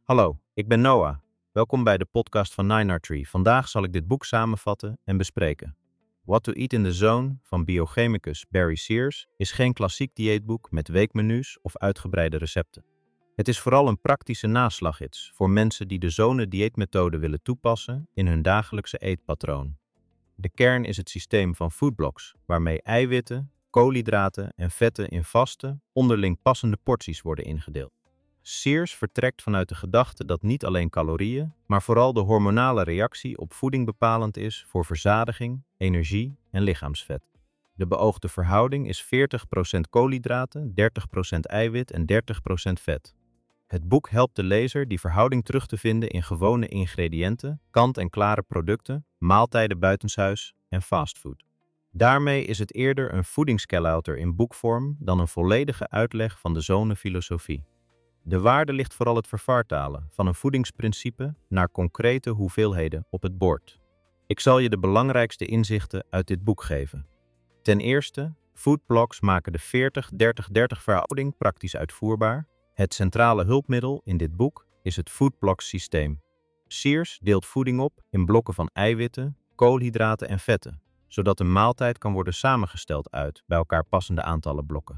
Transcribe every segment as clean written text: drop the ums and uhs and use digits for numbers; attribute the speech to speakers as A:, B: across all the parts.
A: Hallo, ik ben Noah. Welkom bij de podcast van Nine Tree. Vandaag zal ik dit boek samenvatten en bespreken. What to Eat in the Zone van biochemicus Barry Sears is geen klassiek dieetboek met weekmenu's of uitgebreide recepten. Het is vooral een praktische naslaggids voor mensen die de zone-dieetmethode willen toepassen in hun dagelijkse eetpatroon. De kern is het systeem van foodblocks, waarmee eiwitten, koolhydraten en vetten in vaste, onderling passende porties worden ingedeeld. Sears vertrekt vanuit de gedachte dat niet alleen calorieën, maar vooral de hormonale reactie op voeding bepalend is voor verzadiging, energie en lichaamsvet. De beoogde verhouding is 40% koolhydraten, 30% eiwit en 30% vet. Het boek helpt de lezer die verhouding terug te vinden in gewone ingrediënten, kant-en-klare producten, maaltijden buitenshuis en fastfood. Daarmee is het eerder een voedingscalculator in boekvorm dan een volledige uitleg van de zonefilosofie. De waarde ligt vooral het vervaartalen van een voedingsprincipe naar concrete hoeveelheden op het bord. Ik zal je de belangrijkste inzichten uit dit boek geven. Ten eerste, foodblocks maken de 40-30-30 verhouding praktisch uitvoerbaar. Het centrale hulpmiddel in dit boek is het foodblocks systeem. Sears deelt voeding op in blokken van eiwitten, koolhydraten en vetten, zodat een maaltijd kan worden samengesteld uit bij elkaar passende aantallen blokken.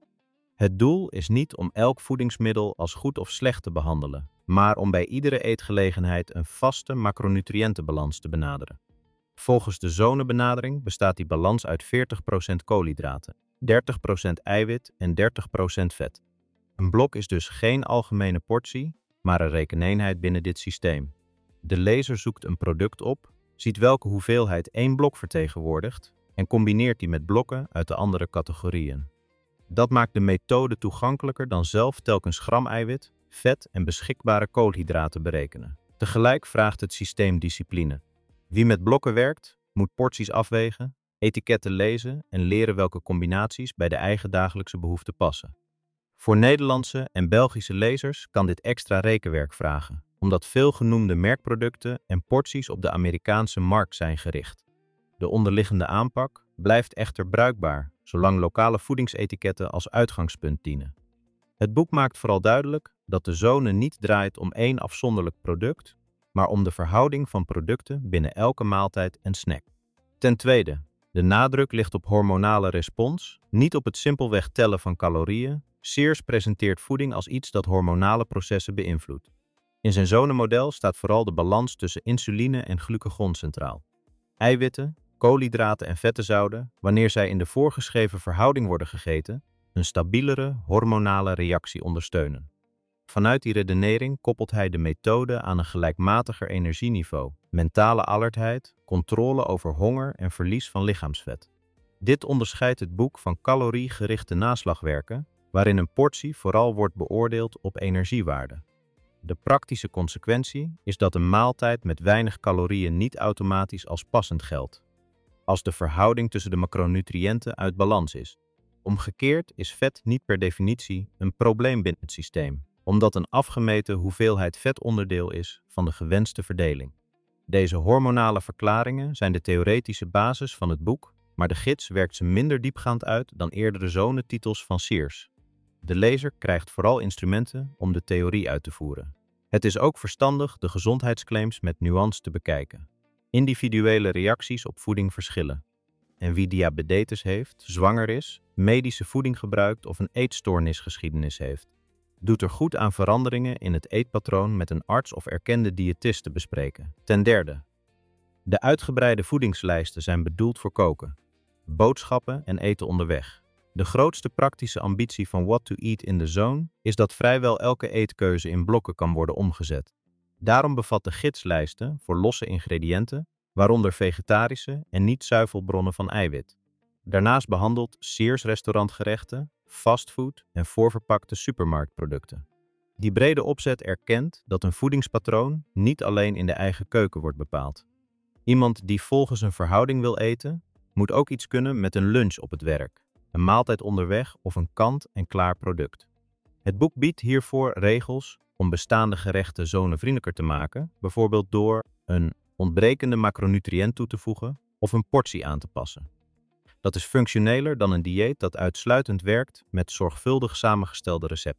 A: Het doel is niet om elk voedingsmiddel als goed of slecht te behandelen, maar om bij iedere eetgelegenheid een vaste macronutriëntenbalans te benaderen. Volgens de zonebenadering bestaat die balans uit 40% koolhydraten, 30% eiwit en 30% vet. Een blok is dus geen algemene portie, maar een rekeneenheid binnen dit systeem. De lezer zoekt een product op, ziet welke hoeveelheid één blok vertegenwoordigt en combineert die met blokken uit de andere categorieën. Dat maakt de methode toegankelijker dan zelf telkens gram-eiwit, vet en beschikbare koolhydraten berekenen. Tegelijk vraagt het systeem discipline. Wie met blokken werkt, moet porties afwegen, etiketten lezen en leren welke combinaties bij de eigen dagelijkse behoeften passen. Voor Nederlandse en Belgische lezers kan dit extra rekenwerk vragen, omdat veel genoemde merkproducten en porties op de Amerikaanse markt zijn gericht. De onderliggende aanpak blijft echter bruikbaar, zolang lokale voedingsetiketten als uitgangspunt dienen. Het boek maakt vooral duidelijk dat de zone niet draait om één afzonderlijk product, maar om de verhouding van producten binnen elke maaltijd en snack. Ten tweede, de nadruk ligt op hormonale respons, niet op het simpelweg tellen van calorieën. Sears presenteert voeding als iets dat hormonale processen beïnvloedt. In zijn zonemodel staat vooral de balans tussen insuline en glucagon centraal. Eiwitten, koolhydraten en vetten zouden, wanneer zij in de voorgeschreven verhouding worden gegeten, een stabielere hormonale reactie ondersteunen. Vanuit die redenering koppelt hij de methode aan een gelijkmatiger energieniveau, mentale alertheid, controle over honger en verlies van lichaamsvet. Dit onderscheidt het boek van caloriegerichte naslagwerken, waarin een portie vooral wordt beoordeeld op energiewaarde. De praktische consequentie is dat een maaltijd met weinig calorieën niet automatisch als passend geldt, als de verhouding tussen de macronutriënten uit balans is. Omgekeerd is vet niet per definitie een probleem binnen het systeem, omdat een afgemeten hoeveelheid vet onderdeel is van de gewenste verdeling. Deze hormonale verklaringen zijn de theoretische basis van het boek, maar de gids werkt ze minder diepgaand uit dan eerdere zonetitels van Sears. De lezer krijgt vooral instrumenten om de theorie uit te voeren. Het is ook verstandig de gezondheidsclaims met nuance te bekijken. Individuele reacties op voeding verschillen. En wie diabetes heeft, zwanger is, medische voeding gebruikt of een eetstoornisgeschiedenis heeft, doet er goed aan veranderingen in het eetpatroon met een arts of erkende diëtist te bespreken. Ten derde, de uitgebreide voedingslijsten zijn bedoeld voor koken, boodschappen en eten onderweg. De grootste praktische ambitie van What to Eat in the Zone is dat vrijwel elke eetkeuze in blokken kan worden omgezet. Daarom bevat de gidslijsten voor losse ingrediënten, waaronder vegetarische en niet-zuivelbronnen van eiwit. Daarnaast behandelt Sears restaurantgerechten, fastfood en voorverpakte supermarktproducten. Die brede opzet erkent dat een voedingspatroon niet alleen in de eigen keuken wordt bepaald. Iemand die volgens een verhouding wil eten, moet ook iets kunnen met een lunch op het werk, een maaltijd onderweg of een kant-en-klaar product. Het boek biedt hiervoor regels om bestaande gerechten zonevriendelijker te maken, bijvoorbeeld door een ontbrekende macronutriënt toe te voegen of een portie aan te passen. Dat is functioneler dan een dieet dat uitsluitend werkt met zorgvuldig samengestelde recepten.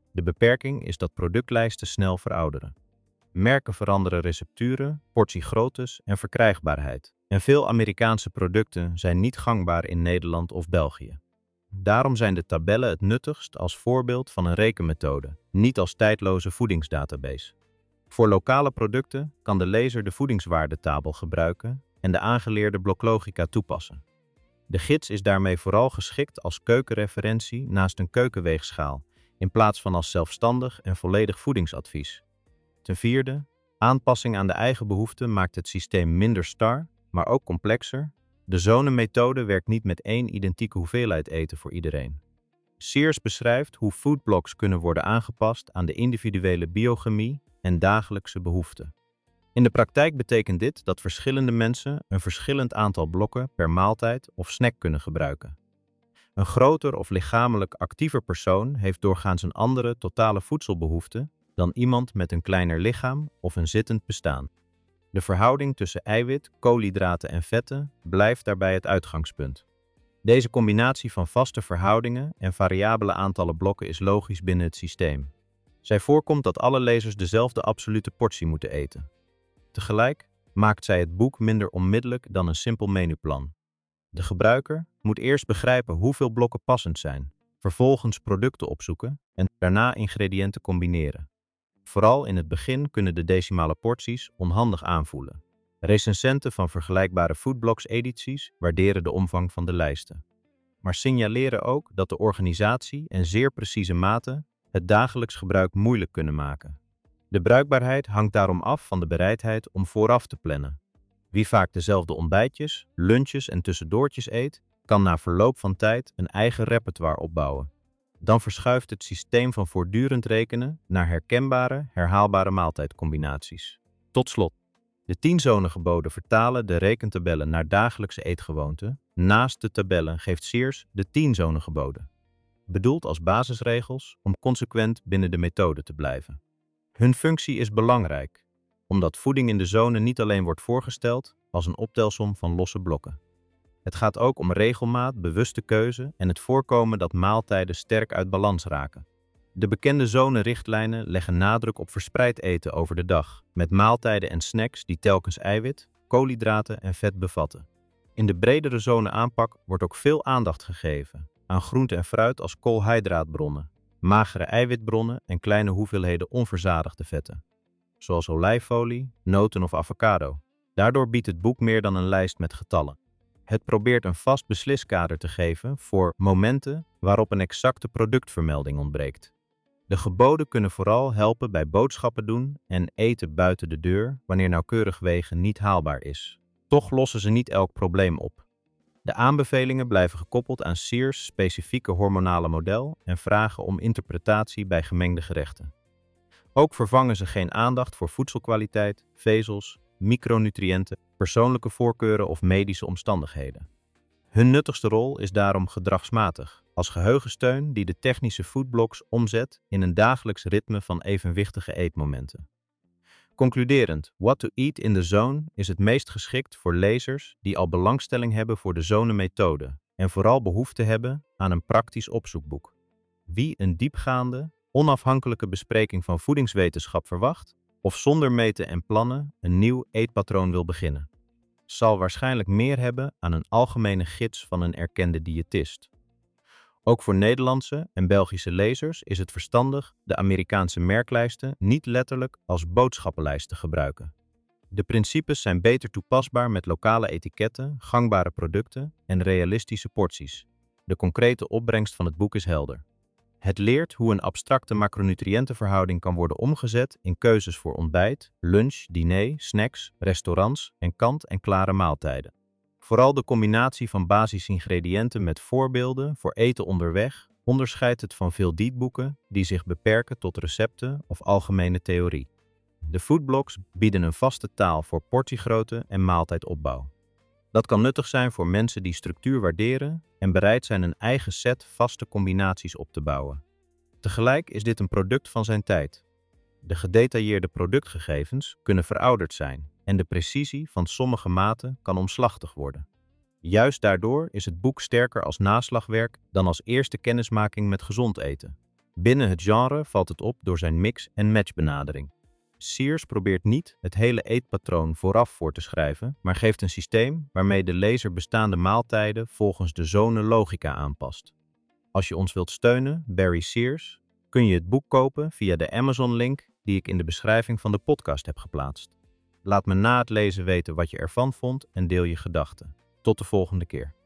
A: De beperking is dat productlijsten snel verouderen. Merken veranderen recepturen, portiegroottes en verkrijgbaarheid. En veel Amerikaanse producten zijn niet gangbaar in Nederland of België. Daarom zijn de tabellen het nuttigst als voorbeeld van een rekenmethode, niet als tijdloze voedingsdatabase. Voor lokale producten kan de lezer de voedingswaardetabel gebruiken en de aangeleerde bloklogica toepassen. De gids is daarmee vooral geschikt als keukenreferentie naast een keukenweegschaal, in plaats van als zelfstandig en volledig voedingsadvies. Ten vierde, aanpassing aan de eigen behoeften maakt het systeem minder star, maar ook complexer. De zonenmethode werkt niet met één identieke hoeveelheid eten voor iedereen. Sears beschrijft hoe foodblocks kunnen worden aangepast aan de individuele biochemie en dagelijkse behoeften. In de praktijk betekent dit dat verschillende mensen een verschillend aantal blokken per maaltijd of snack kunnen gebruiken. Een groter of lichamelijk actiever persoon heeft doorgaans een andere totale voedselbehoefte dan iemand met een kleiner lichaam of een zittend bestaan. De verhouding tussen eiwit, koolhydraten en vetten blijft daarbij het uitgangspunt. Deze combinatie van vaste verhoudingen en variabele aantallen blokken is logisch binnen het systeem. Zij voorkomt dat alle lezers dezelfde absolute portie moeten eten. Tegelijk maakt zij het boek minder onmiddellijk dan een simpel menuplan. De gebruiker moet eerst begrijpen hoeveel blokken passend zijn, vervolgens producten opzoeken en daarna ingrediënten combineren. Vooral in het begin kunnen de decimale porties onhandig aanvoelen. Recensenten van vergelijkbare Foodblocks-edities waarderen de omvang van de lijsten, maar signaleren ook dat de organisatie en zeer precieze maten het dagelijks gebruik moeilijk kunnen maken. De bruikbaarheid hangt daarom af van de bereidheid om vooraf te plannen. Wie vaak dezelfde ontbijtjes, lunches en tussendoortjes eet, kan na verloop van tijd een eigen repertoire opbouwen. Dan verschuift het systeem van voortdurend rekenen naar herkenbare, herhaalbare maaltijdcombinaties. Tot slot, de 10 zonengeboden vertalen de rekentabellen naar dagelijkse eetgewoonten. Naast de tabellen geeft Sears de 10 zonengeboden, bedoeld als basisregels om consequent binnen de methode te blijven. Hun functie is belangrijk, omdat voeding in de zone niet alleen wordt voorgesteld als een optelsom van losse blokken. Het gaat ook om regelmaat, bewuste keuze en het voorkomen dat maaltijden sterk uit balans raken. De bekende zonerichtlijnen leggen nadruk op verspreid eten over de dag, met maaltijden en snacks die telkens eiwit, koolhydraten en vet bevatten. In de bredere zoneaanpak wordt ook veel aandacht gegeven aan groente en fruit als koolhydraatbronnen, magere eiwitbronnen en kleine hoeveelheden onverzadigde vetten, zoals olijfolie, noten of avocado. Daardoor biedt het boek meer dan een lijst met getallen. Het probeert een vast besliskader te geven voor momenten waarop een exacte productvermelding ontbreekt. De geboden kunnen vooral helpen bij boodschappen doen en eten buiten de deur wanneer nauwkeurig wegen niet haalbaar is. Toch lossen ze niet elk probleem op. De aanbevelingen blijven gekoppeld aan Sears' specifieke hormonale model en vragen om interpretatie bij gemengde gerechten. Ook vervangen ze geen aandacht voor voedselkwaliteit, vezels, micronutriënten, persoonlijke voorkeuren of medische omstandigheden. Hun nuttigste rol is daarom gedragsmatig, als geheugensteun die de technische Foodblocks omzet in een dagelijks ritme van evenwichtige eetmomenten. Concluderend, What to Eat in the Zone is het meest geschikt voor lezers die al belangstelling hebben voor de zonemethode en vooral behoefte hebben aan een praktisch opzoekboek. Wie een diepgaande, onafhankelijke bespreking van voedingswetenschap verwacht of zonder meten en plannen een nieuw eetpatroon wil beginnen, zal waarschijnlijk meer hebben aan een algemene gids van een erkende diëtist. Ook voor Nederlandse en Belgische lezers is het verstandig de Amerikaanse merklijsten niet letterlijk als boodschappenlijst te gebruiken. De principes zijn beter toepasbaar met lokale etiketten, gangbare producten en realistische porties. De concrete opbrengst van het boek is helder. Het leert hoe een abstracte macronutriëntenverhouding kan worden omgezet in keuzes voor ontbijt, lunch, diner, snacks, restaurants en kant-en-klare maaltijden. Vooral de combinatie van basisingrediënten met voorbeelden voor eten onderweg onderscheidt het van veel dieetboeken die zich beperken tot recepten of algemene theorie. De Foodblocks bieden een vaste taal voor portiegrootte en maaltijdopbouw. Dat kan nuttig zijn voor mensen die structuur waarderen en bereid zijn een eigen set vaste combinaties op te bouwen. Tegelijk is dit een product van zijn tijd. De gedetailleerde productgegevens kunnen verouderd zijn en de precisie van sommige maten kan omslachtig worden. Juist daardoor is het boek sterker als naslagwerk dan als eerste kennismaking met gezond eten. Binnen het genre valt het op door zijn mix-en-match benadering. Sears probeert niet het hele eetpatroon vooraf voor te schrijven, maar geeft een systeem waarmee de lezer bestaande maaltijden volgens de zonen-logica aanpast. Als je ons wilt steunen, Barry Sears, kun je het boek kopen via de Amazon-link die ik in de beschrijving van de podcast heb geplaatst. Laat me na het lezen weten wat je ervan vond en deel je gedachten. Tot de volgende keer.